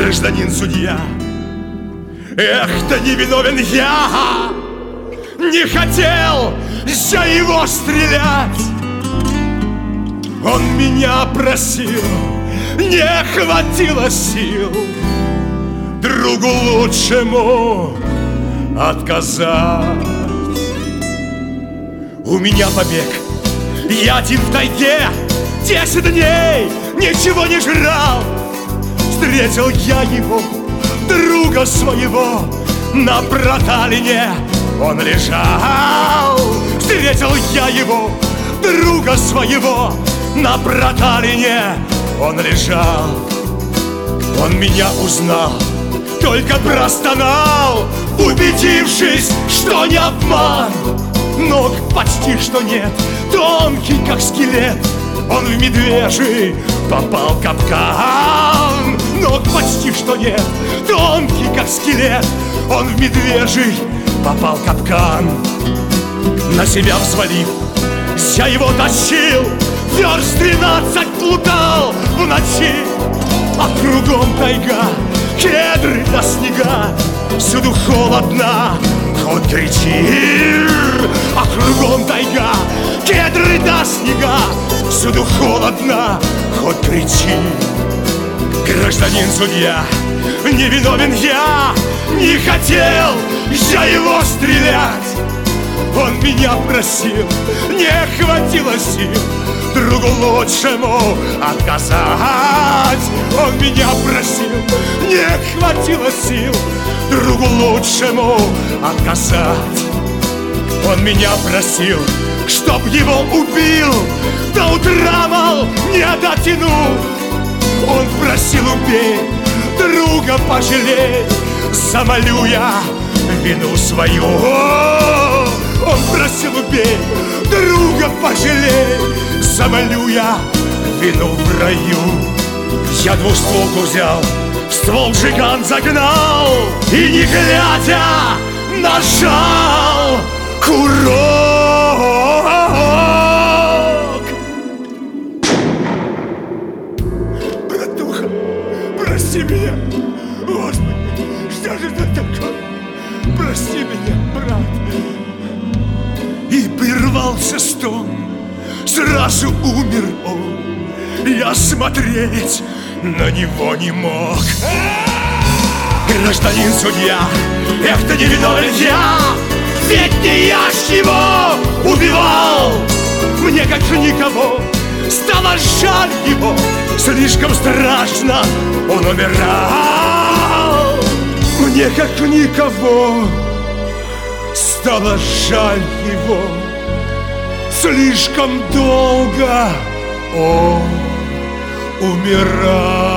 гражданин судья. Эх, да не виновен я, не хотел я его стрелять. Он меня просил, не хватило сил другу лучшему отказать. У меня побег, я один в тайге 10 дней ничего не жрал. Встретил я его, друга своего, на проталине он лежал. Встретил я его, друга своего, на проталине он лежал. Он меня узнал, только простонал, убедившись, что не обман. Ног почти что нет, тонкий как скелет, он в медвежий попал в капкан. Ног почти что нет, тонкий как скелет, он в медвежий попал в капкан. На себя взвалив, я его тащил, верст 13 плутал в ночи. А кругом тайга, кедры до снега, всюду холодно, хоть кричи. А кругом тайга, кедры до снега, всюду холодно, хоть кричи. Гражданин судья, не виновен я, не хотел я его стрелять. Он меня просил, не хватило сил другу лучшему отказать. Он меня просил, не хватило сил другу лучшему отказать. Он меня просил, чтоб его убил, до утра, мол, не дотянул. Он просил, убей, друга пожалей, замолю я вину свою. Он просил, убей, друга пожалей, замолю я вину в раю. Я двустволку взял, в ствол жиган загнал и, не глядя, нажал курок. Братуха, прости меня, Господи, что же это такое? Прости меня, брат. И прервался стон, сразу умер он. Я смотреть на него не мог. Гражданин судья, эх, ты не виновен я, ведь не я ж его убивал. Мне, как же никого, стало жаль его, слишком страшно он умирал. Мне, как никого, стало жаль его, слишком долго он умирал.